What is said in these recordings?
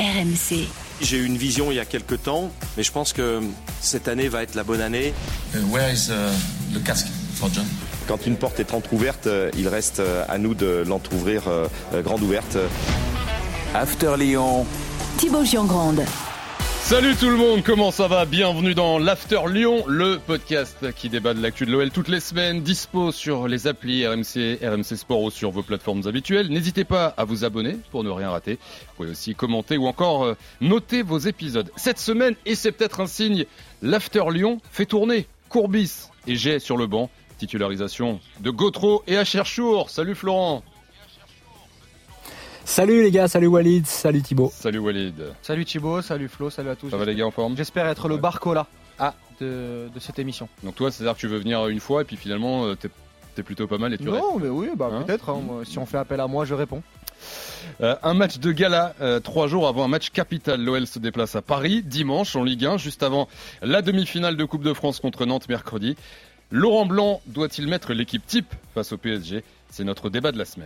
RMC. J'ai eu une vision il y a quelques temps, mais je pense que cette année va être la bonne année. Where is the casque for John? Quand une porte est entrouverte, il reste à nous de l'entrouvrir grande ouverte. After Lyon, Thibaut Giangrande. Salut tout le monde, comment ça va? Bienvenue dans l'After Lyon, le podcast qui débat de l'actu de l'OL toutes les semaines, dispo sur les applis RMC, RMC Sport ou sur vos plateformes habituelles. N'hésitez pas à vous abonner pour ne rien rater. Vous pouvez aussi commenter ou encore noter vos épisodes. Cette semaine, et c'est peut-être un signe, l'After Lyon fait tourner Courbis et Jay sur le banc. Titularisation de Gautreau et Acherchour. Salut Florent. Salut les gars, salut Walid, salut Thibaut. Salut Walid. Salut Thibaut, salut Flo, salut à tous. Ça va les gars en forme? J'espère être le Barcola de cette émission. Donc toi, c'est-à-dire que tu veux venir une fois et puis finalement t'es plutôt pas mal et tu restes. Non mais oui, peut-être, moi, si on fait appel à moi, je réponds. Un match de gala 3 jours avant un match capital. L'OL se déplace à Paris dimanche en Ligue 1, juste avant la demi-finale de Coupe de France contre Nantes mercredi. Laurent Blanc doit-il mettre l'équipe type face au PSG? C'est notre débat de la semaine.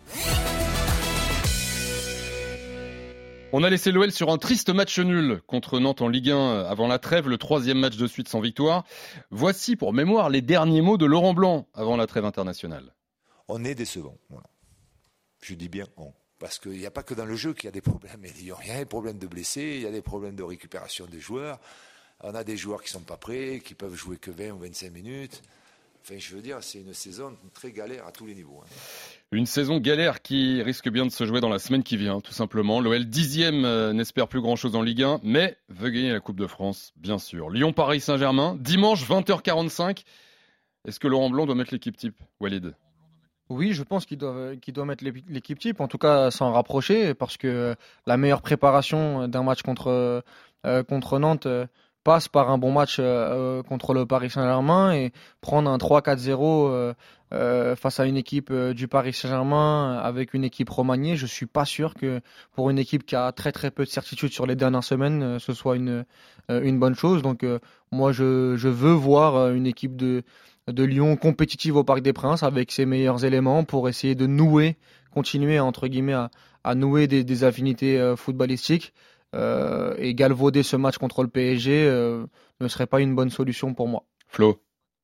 On a laissé l'OL sur un triste match nul contre Nantes en Ligue 1 avant la trêve, le 3e match de suite sans victoire. Voici pour mémoire les derniers mots de Laurent Blanc avant la trêve internationale. On est décevant. Voilà. Je dis bien on. Parce qu'il n'y a pas que dans le jeu qu'il y a des problèmes. Il y a des problèmes de blessés, il y a des problèmes de récupération des joueurs. On a des joueurs qui ne sont pas prêts, qui peuvent jouer que 20 ou 25 minutes. Enfin, je veux dire, c'est une saison très galère à tous les niveaux. Une saison galère qui risque bien de se jouer dans la semaine qui vient, tout simplement. L'OL 10e n'espère plus grand-chose en Ligue 1, mais veut gagner la Coupe de France, bien sûr. Lyon-Paris Saint-Germain, dimanche 20h45. Est-ce que Laurent Blanc doit mettre l'équipe type, Walid? Oui, je pense qu'il doit mettre l'équipe type, en tout cas s'en rapprocher, parce que la meilleure préparation d'un match contre Nantes passe par un bon match contre le Paris Saint-Germain, et prendre un 3-4-0 face à une équipe du Paris Saint-Germain avec une équipe remaniée, je suis pas sûr que pour une équipe qui a très très peu de certitude sur les dernières semaines, ce soit une bonne chose. Donc moi je veux voir une équipe de Lyon compétitive au Parc des Princes avec ses meilleurs éléments pour essayer de continuer entre guillemets à nouer des affinités footballistiques. Et galvauder ce match contre le PSG ne serait pas une bonne solution pour moi. Flo.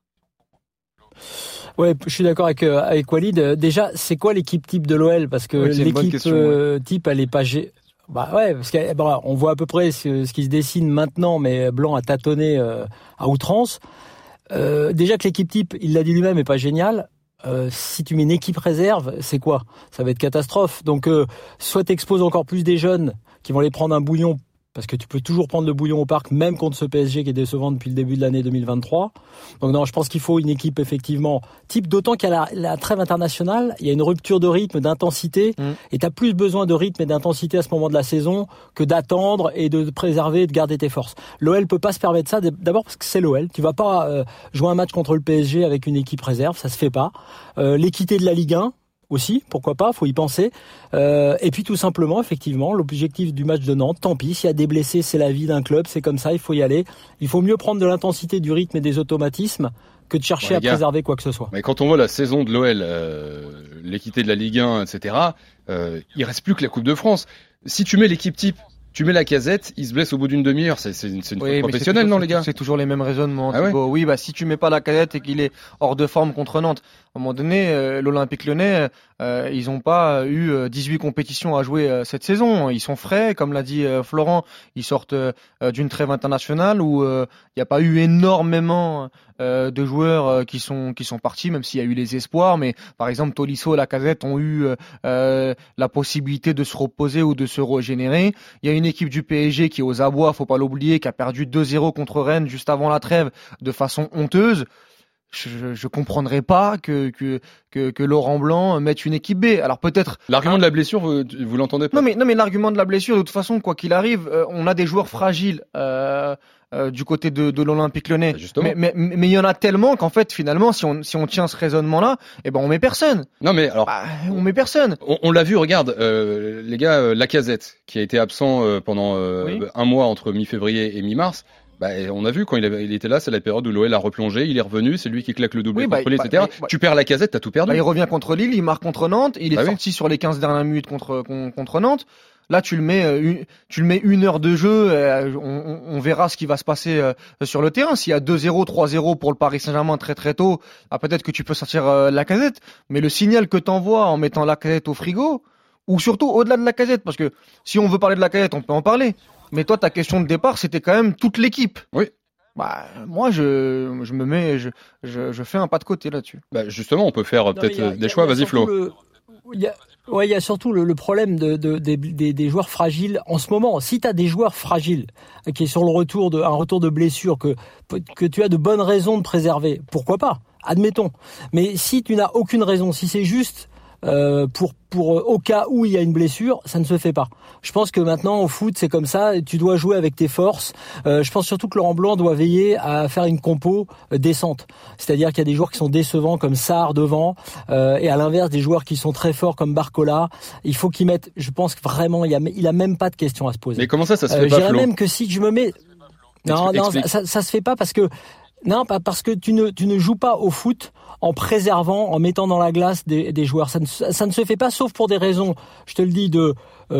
Ouais, je suis d'accord avec Walid. Déjà, c'est quoi l'équipe type de l'OL? Parce que l'équipe type, elle est pas... Bah ouais, parce on voit à peu près ce qui se dessine maintenant, mais Blanc a tâtonné à outrance. Déjà que l'équipe type, il l'a dit lui-même, est pas géniale. Si tu mets une équipe réserve, c'est quoi? Ça va être catastrophe. Donc, soit t'exposes encore plus des jeunes qui vont les prendre un bouillon, parce que tu peux toujours prendre le bouillon au parc, même contre ce PSG qui est décevant depuis le début de l'année 2023. Donc non, je pense qu'il faut une équipe effectivement type, d'autant qu'à la trêve internationale, il y a une rupture de rythme, d'intensité, et tu as plus besoin de rythme et d'intensité à ce moment de la saison que d'attendre et de préserver et de garder tes forces. L'OL peut pas se permettre ça, d'abord parce que c'est l'OL. Tu vas pas jouer un match contre le PSG avec une équipe réserve, ça se fait pas. L'équité de la Ligue 1, aussi, pourquoi pas, faut y penser. Et puis tout simplement, effectivement, l'objectif du match de Nantes, tant pis, s'il y a des blessés, c'est la vie d'un club, c'est comme ça, il faut y aller. Il faut mieux prendre de l'intensité, du rythme et des automatismes que de chercher à préserver quoi que ce soit. Mais quand on voit la saison de l'OL, l'équité de la Ligue 1, etc., il reste plus que la Coupe de France. Si tu mets l'équipe type, tu mets Lacazette, il se blesse au bout d'une demi-heure. C'est une faute professionnelle, non, les gars? C'est toujours les mêmes raisonnements. Ah ouais? Oui, si tu mets pas Lacazette et qu'il est hors de forme contre Nantes, à un moment donné, l'Olympique Lyonnais, ils ont pas eu 18 compétitions à jouer cette saison. Ils sont frais, comme l'a dit Florent. Ils sortent d'une trêve internationale où il n'y a pas eu énormément de joueurs qui sont partis, même s'il y a eu les espoirs. Mais par exemple, Tolisso et Lacazette ont eu la possibilité de se reposer ou de se régénérer. Il y a une équipe du PSG qui est aux abois, faut pas l'oublier, qui a perdu 2-0 contre Rennes juste avant la trêve de façon honteuse. Je comprendrais pas que Laurent Blanc mette une équipe B. Alors peut-être l'argument de la blessure, vous l'entendez pas? Non mais l'argument de la blessure, de toute façon, quoi qu'il arrive, on a des joueurs fragiles du côté de l'Olympique Lyonnais. Mais il y en a tellement qu'en fait finalement si on tient ce raisonnement-là, on met personne. Non mais alors on met personne. On l'a vu, regarde les gars, Lacazette qui a été absent pendant un mois entre mi-février et mi-mars. On a vu quand il était là, c'est la période où l'OL a replongé, il est revenu, c'est lui qui claque le doublé contre Lille, etc. Tu perds Lacazette, t'as tout perdu. Il revient contre Lille, il marque contre Nantes, il est sorti sur les 15 dernières minutes contre Nantes. Là, tu le mets 1 heure de jeu, on verra ce qui va se passer sur le terrain. S'il y a 2-0, 3-0 pour le Paris Saint-Germain très très tôt, peut-être que tu peux sortir Lacazette. Mais le signal que t'envoies en mettant Lacazette au frigo, ou surtout au-delà de Lacazette, parce que si on veut parler de Lacazette, on peut en parler. Mais toi, ta question de départ, c'était quand même toute l'équipe. Oui. Moi, je fais un pas de côté là-dessus. Justement, on peut faire peut-être des choix. Vas-y, Flo. Il y a surtout le problème des joueurs fragiles en ce moment. Si tu as des joueurs fragiles qui est sur un retour de blessure que tu as de bonnes raisons de préserver, pourquoi pas ? Admettons. Mais si tu n'as aucune raison, si c'est juste pour au cas où il y a une blessure, ça ne se fait pas. Je pense que maintenant au foot c'est comme ça, tu dois jouer avec tes forces. Je pense surtout que Laurent Blanc doit veiller à faire une compo décente. C'est-à-dire qu'il y a des joueurs qui sont décevants comme Sarr devant et à l'inverse des joueurs qui sont très forts comme Barcola. Il faut qu'ils mettent, je pense que vraiment il a même pas de questions à se poser. Mais comment ça se fait pas, Flo ? Je dirais même que si je me mets non, ça se fait pas parce que tu ne joues pas au foot en préservant, en mettant dans la glace des joueurs. Ça ne se fait pas, sauf pour des raisons, je te le dis, de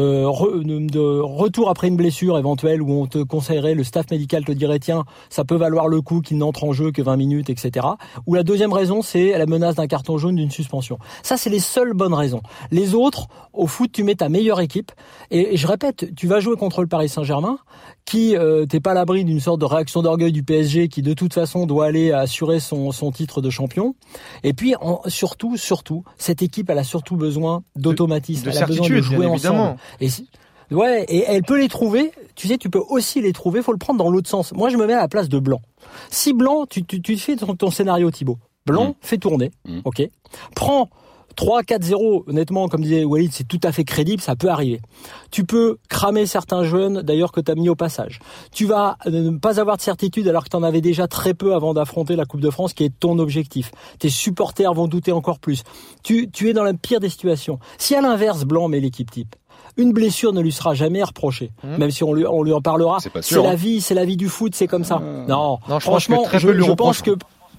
retour après une blessure éventuelle où on te conseillerait, le staff médical te dirait tiens, ça peut valoir le coup qu'il n'entre en jeu que 20 minutes, etc. Ou la deuxième raison, c'est la menace d'un carton jaune, d'une suspension. Ça, c'est les seules bonnes raisons. Les autres, au foot, tu mets ta meilleure équipe. Et je répète, tu vas jouer contre le Paris Saint-Germain, qui t'es pas à l'abri d'une sorte de réaction d'orgueil du PSG, qui de toute façon doit aller assurer son titre de champion. Et puis surtout, cette équipe, elle a surtout besoin d'automatisme, elle a besoin de jouer ensemble. Et elle peut les trouver. Tu sais, tu peux aussi les trouver. Faut le prendre dans l'autre sens. Moi, je me mets à la place de Blanc. Si Blanc, tu fais ton scénario, Thibaut. Blanc fait tourner. Ok. Prends 3-4-0, honnêtement, comme disait Walid, c'est tout à fait crédible, ça peut arriver. Tu peux cramer certains jeunes, d'ailleurs, que tu as mis au passage. Tu vas ne pas avoir de certitude alors que tu en avais déjà très peu avant d'affronter la Coupe de France, qui est ton objectif. Tes supporters vont douter encore plus. Tu es dans la pire des situations. Si à l'inverse, Blanc met l'équipe type, une blessure ne lui sera jamais reprochée, même si on lui en parlera. C'est pas sûr, c'est la vie du foot, c'est comme ça. Non, franchement, je pense que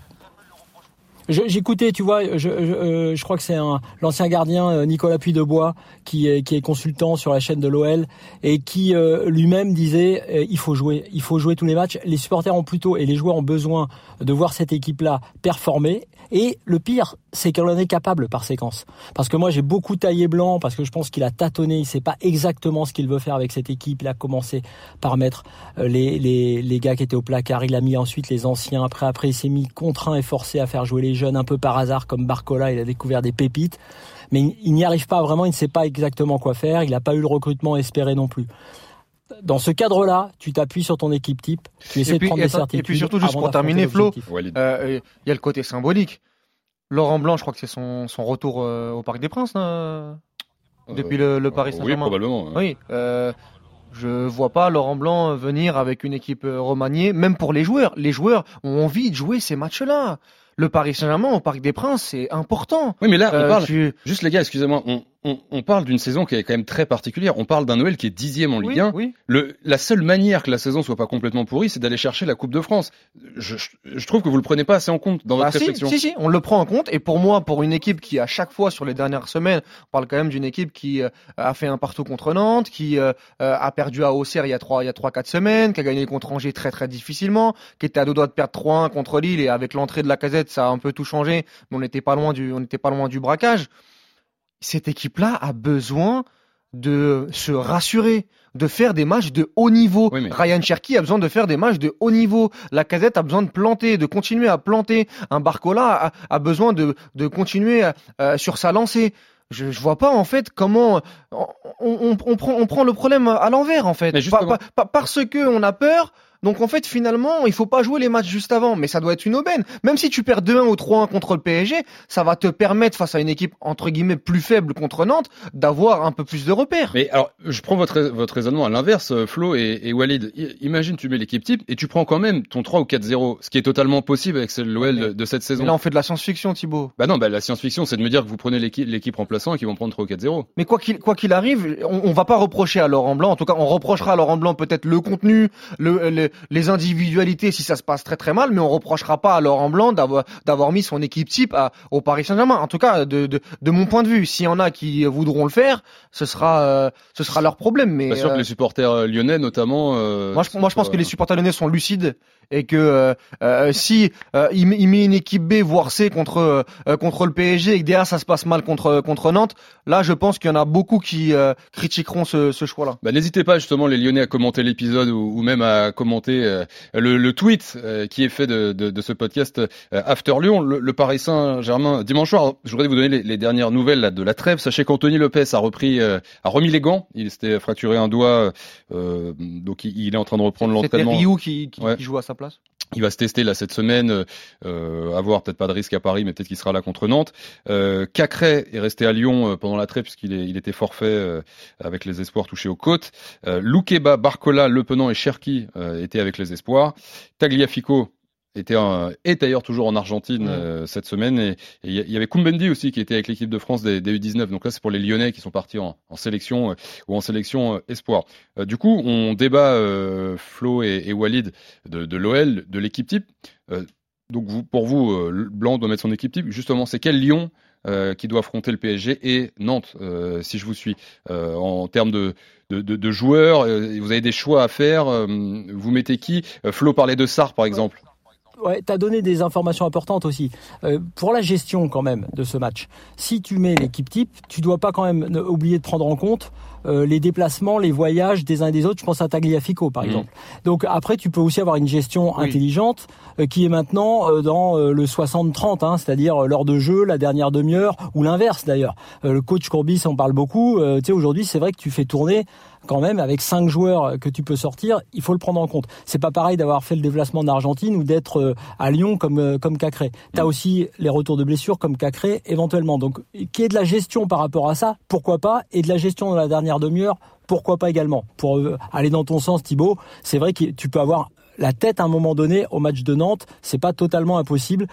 j'écoutais, tu vois, je crois que c'est l'ancien gardien Nicolas Puydebois qui est consultant sur la chaîne de l'OL et qui lui-même disait il faut jouer tous les matchs. Les supporters ont plutôt et les joueurs ont besoin de voir cette équipe-là performer. Et le pire, c'est qu'elle en est capable par séquence. Parce que moi, j'ai beaucoup taillé Blanc parce que je pense qu'il a tâtonné, il sait pas exactement ce qu'il veut faire avec cette équipe. Il a commencé par mettre les gars qui étaient au placard. Il a mis ensuite les anciens. Après, il s'est mis contraint et forcé à faire jouer les jeunes un peu par hasard comme Barcola. Il a découvert des pépites. Mais il n'y arrive pas vraiment. Il ne sait pas exactement quoi faire. Il n'a pas eu le recrutement espéré non plus. Dans ce cadre-là, tu t'appuies sur ton équipe type, tu essaies de prendre des certitudes. Et puis surtout, juste pour terminer, Flo, il y a le côté symbolique. Laurent Blanc, je crois que c'est son retour au Parc des Princes, depuis le Paris Saint-Germain. Oui, probablement. Oui, je vois pas Laurent Blanc venir avec une équipe remaniée, même pour les joueurs. Les joueurs ont envie de jouer ces matchs-là. Le Paris Saint-Germain au Parc des Princes, c'est important. Oui, mais là, on parle. Juste les gars, excusez-moi, on parle d'une saison qui est quand même très particulière. On parle d'un OL qui est 10e en Ligue 1. Oui. La seule manière que la saison soit pas complètement pourrie, c'est d'aller chercher la Coupe de France. Je trouve que vous le prenez pas assez en compte dans votre réflexion. Si, on le prend en compte. Et pour moi, pour une équipe qui, à chaque fois sur les dernières semaines, on parle quand même d'une équipe qui a fait un partout contre Nantes, qui a perdu à Auxerre il y a 3-4 semaines, qui a gagné contre Angers très très difficilement, qui était à 2 doigts de perdre 3-1 contre Lille, et avec l'entrée de Lacazette, ça a un peu tout changé, mais on n'était pas loin du braquage. Cette équipe-là a besoin de se rassurer, de faire des matchs de haut niveau. Oui, mais... Ryan Cherki a besoin de faire des matchs de haut niveau. Lacazette a besoin de planter, de continuer à planter. Un Barcola a besoin de continuer sur sa lancée. Je vois pas en fait comment on prend le problème à l'envers en fait. Parce que on a peur. Donc en fait finalement il faut pas jouer les matchs juste avant, mais ça doit être une aubaine. Même si tu perds 2-1 ou 3-1 contre le PSG, ça va te permettre face à une équipe entre guillemets plus faible contre Nantes d'avoir un peu plus de repères. Mais alors je prends votre raisonnement à l'inverse, Flo et Walid. Imagine tu mets l'équipe type et tu prends quand même ton 3 ou 4-0, ce qui est totalement possible avec l'OL de cette saison. Mais là on fait de la science-fiction, Thibaut. La science-fiction c'est de me dire que vous prenez l'équipe remplaçant et qu'ils vont prendre 3 ou 4-0. Mais quoi qu'il arrive, on va pas reprocher à Laurent Blanc, en tout cas on reprochera à Laurent Blanc peut-être le contenu, les individualités si ça se passe très très mal, mais on reprochera pas à Laurent Blanc d'avoir mis son équipe type au Paris Saint-Germain. En tout cas, de mon point de vue, s'il y en a qui voudront le faire, ce sera leur problème. Mais pas sûr que les supporters lyonnais, notamment. Moi, je pense que les supporters lyonnais sont lucides et que si il met une équipe B voire C contre le PSG et que derrière ça se passe mal contre Nantes, là je pense qu'il y en a beaucoup qui critiqueront ce choix-là. N'hésitez pas justement les Lyonnais à commenter l'épisode ou même à commenter le tweet qui est fait de ce podcast After Lyon. Le Paris Saint-Germain dimanche soir. Je voudrais vous donner les dernières nouvelles là, de la trêve. Sachez qu'Anthony Lopez a remis les gants. Il s'était fracturé un doigt, donc il est en train de reprendre l'entraînement. C'était Ryu qui joue à sa place. Il va se tester là cette semaine, avoir peut-être pas de risque à Paris, mais peut-être qu'il sera là contre Nantes. Cacré est resté à Lyon pendant la trêve puisqu'il était forfait avec les espoirs touchés aux côtes. Loukeba, Barcola, Le Penant et Cherki étaient avec les espoirs. Tagliafico est d'ailleurs toujours en Argentine cette semaine, et il y avait Koumbendi aussi qui était avec l'équipe de France des U19. Donc là c'est pour les Lyonnais qui sont partis en sélection ou en sélection espoir. Du coup on débat Flo et Walid de l'OL, de l'équipe type. Donc pour vous, Blanc doit mettre son équipe type. Justement, c'est quel Lyon qui doit affronter le PSG et Nantes, si je vous suis, en termes de joueurs. Vous avez des choix à faire. Vous mettez qui? Flo parlait de Sarr par exemple. Ouais, t'as donné des informations importantes aussi. Pour la gestion quand même de ce match, si tu mets l'équipe type, tu dois pas quand même oublier de prendre en compte les déplacements, les voyages des uns et des autres. Je pense à Tagliafico par exemple. Donc après, tu peux aussi avoir une gestion intelligente qui est maintenant dans le 60-30, c'est-à-dire l'heure de jeu, la dernière demi-heure, ou l'inverse d'ailleurs. Le coach Courbis en parle beaucoup. Tu sais, aujourd'hui, c'est vrai que tu fais tourner quand même avec 5 joueurs que tu peux sortir, il faut le prendre en compte. C'est pas pareil d'avoir fait le déplacement d'Argentine ou d'être à Lyon comme Cacré. T'as aussi les retours de blessures comme Cacré éventuellement. Donc qu'il y ait de la gestion par rapport à ça, pourquoi pas, et de la gestion dans la dernière demi-heure, pourquoi pas également. Pour aller dans ton sens, Thibaut, c'est vrai que tu peux avoir la tête à un moment donné au match de Nantes, c'est pas totalement impossible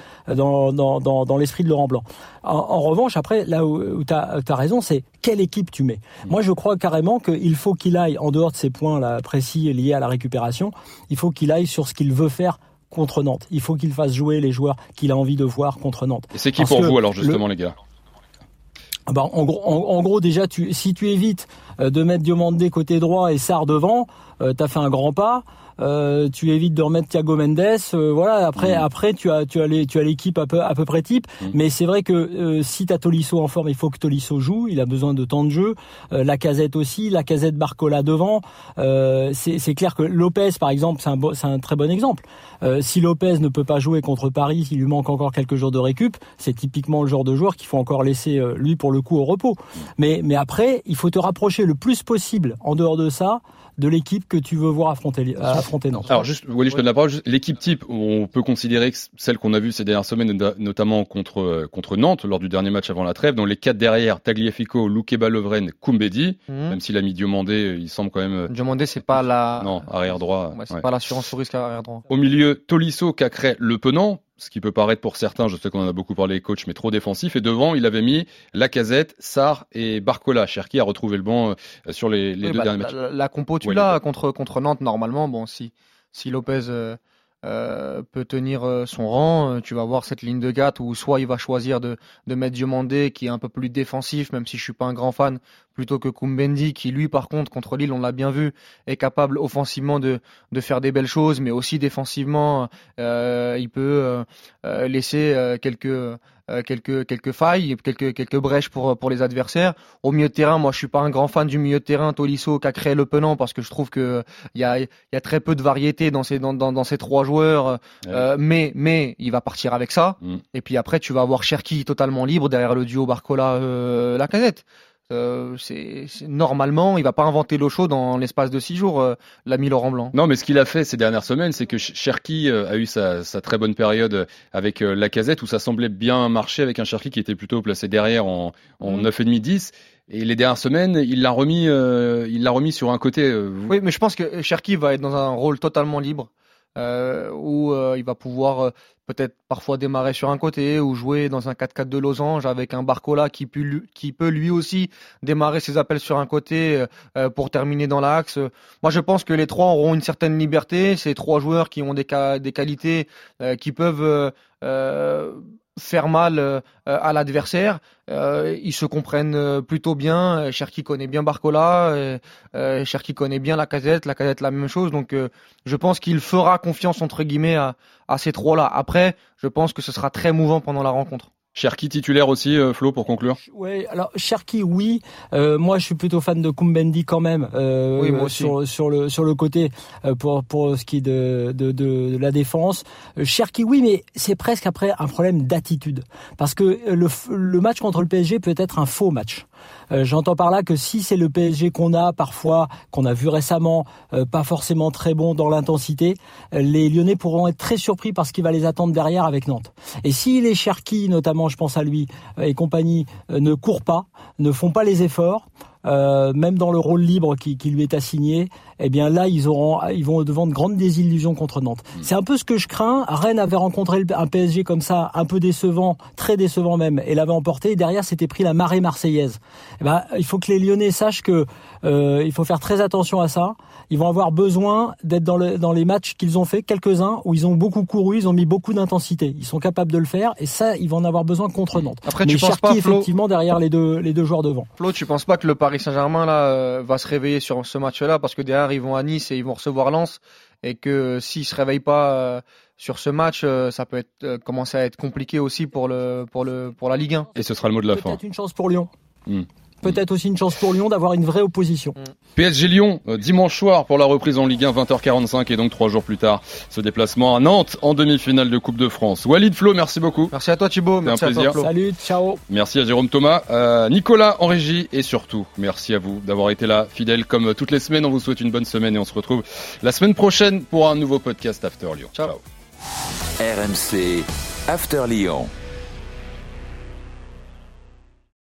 dans l'esprit de Laurent Blanc. En revanche, après, là où t'as raison, c'est quelle équipe tu mets. Moi, je crois carrément qu'il faut qu'il aille, en dehors de ces points là précis liés à la récupération, il faut qu'il aille sur ce qu'il veut faire contre Nantes. Il faut qu'il fasse jouer les joueurs qu'il a envie de voir contre Nantes. Et c'est qui pour vous alors justement les gars? En gros, déjà, si tu évites de mettre Diomandé côté droit et Sarr devant, t'as fait un grand pas. Tu évites de remettre Thiago Mendes, voilà. Après, tu as l'équipe à peu près type. Mais c'est vrai que si t'as Tolisso en forme, il faut que Tolisso joue. Il a besoin de temps de jeu. Lacazette aussi, Lacazette, Barcola devant. C'est clair que Lopez, par exemple, c'est un très bon exemple. Si Lopez ne peut pas jouer contre Paris, il lui manque encore quelques jours de récup. C'est typiquement le genre de joueur qu'il faut encore laisser lui pour le coup au repos. Mais après, il faut te rapprocher le plus possible en dehors de ça de l'équipe que tu veux voir affronter Nantes. Alors juste, Wally, je te donne la parole. L'équipe type, on peut considérer que celle qu'on a vue ces dernières semaines, notamment contre Nantes, lors du dernier match avant la trêve, dans les 4 derrière, Tagliafico, Loukeba, Lovren, Koumbendi, même s'il a mis Diomandé, il semble quand même... Diomandé, c'est pas la... Non, arrière droit. C'est pas l'assurance au risque arrière droit. Au milieu, Tolisso, Cacré, Le Penant, ce qui peut paraître pour certains, je sais qu'on en a beaucoup parlé, coach, mais trop défensif. Et devant, il avait mis Lacazette, Sarr et Barcola. Cherki a retrouvé le banc sur les deux derniers matchs. La compo, tu l'as contre Nantes, normalement. Bon, si Lopez peut tenir son rang, tu vas voir cette ligne de 4 où soit il va choisir de mettre Diomandé qui est un peu plus défensif, même si je suis pas un grand fan, plutôt que Koumbendi qui lui par contre contre Lille, on l'a bien vu, est capable offensivement de faire des belles choses, mais aussi défensivement il peut laisser quelques failles, quelques brèches pour les adversaires. Au milieu de terrain, moi je suis pas un grand fan du milieu de terrain Tolisso, Cacré, Le Penant, parce que je trouve que il y a très peu de variété dans ces 3 joueurs, mais il va partir avec ça. Et puis après tu vas avoir Cherki totalement libre derrière le duo Barcola Lacazette. C'est normalement, il va pas inventer l'eau chaude dans l'espace de 6 jours, l'ami Laurent Blanc. Non, mais ce qu'il a fait ces dernières semaines, c'est que Cherki a eu sa très bonne période avec Lacazette où ça semblait bien marcher avec un Cherki qui était plutôt placé derrière en 9,5-10. Et les dernières semaines, il l'a remis sur un côté. Oui, mais je pense que Cherki va être dans un rôle totalement libre. Où il va pouvoir peut-être parfois démarrer sur un côté ou jouer dans un 4-4 de losange avec un Barcola qui peut lui aussi démarrer ses appels sur un côté pour terminer dans l'axe. Moi, je pense que les trois auront une certaine liberté. C'est trois joueurs qui ont des qualités qui peuvent faire mal à l'adversaire. Ils se comprennent plutôt bien. Cherki connaît bien Barcola, Cherki connaît bien Lacazette la même chose. Donc je pense qu'il fera confiance entre guillemets à ces trois-là. Après, je pense que ce sera très mouvant pendant la rencontre. Cherki titulaire aussi, Flo, pour conclure. Oui, alors Cherki, oui. Moi, je suis plutôt fan de Koumbendi quand même. Oui, moi aussi. Sur le côté pour ce qui est de la défense. Cherki, oui, mais c'est presque après un problème d'attitude, parce que le match contre le PSG peut être un faux match. J'entends par là que si c'est le PSG qu'on a vu récemment, pas forcément très bon dans l'intensité, les Lyonnais pourront être très surpris par ce qui va les attendre derrière avec Nantes. Et si les Cherki, notamment, je pense à lui et compagnie, ne courent pas, ne font pas les efforts, même dans le rôle libre qui lui est assigné, eh bien là ils vont devant de grandes désillusions contre Nantes. C'est un peu ce que je crains. Rennes avait rencontré un PSG comme ça, un peu décevant, très décevant même, et l'avait emporté. Et derrière s'était pris la marée marseillaise. Eh ben, il faut que les Lyonnais sachent que il faut faire très attention à ça. Ils vont avoir besoin d'être dans les matchs qu'ils ont fait, quelques-uns où ils ont beaucoup couru, ils ont mis beaucoup d'intensité. Ils sont capables de le faire, et ça, ils vont en avoir besoin contre Nantes. Après, mais tu penses pas, Flo, effectivement derrière les deux joueurs devant. Flo, tu penses pas que le Paris Saint-Germain là va se réveiller sur ce match-là, parce que derrière ils vont à Nice et ils vont recevoir Lens, et que s'ils se réveillent pas sur ce match, ça peut commencer à être compliqué aussi pour la Ligue 1. Et ce sera le mot de la fin. Peut-être une chance pour Lyon. Peut-être aussi une chance pour Lyon d'avoir une vraie opposition. PSG Lyon, dimanche soir pour la reprise en Ligue 1, 20h45, et donc 3 jours plus tard, ce déplacement à Nantes en demi-finale de Coupe de France. Walid, Flo, merci beaucoup. Merci à toi Thibaut, merci un plaisir. À toi, Flo. Salut, ciao. Merci à Jérôme Thomas, Nicolas en régie, et surtout, merci à vous d'avoir été là, fidèles comme toutes les semaines. On vous souhaite une bonne semaine et on se retrouve la semaine prochaine pour un nouveau podcast After Lyon. Ciao. RMC After Lyon.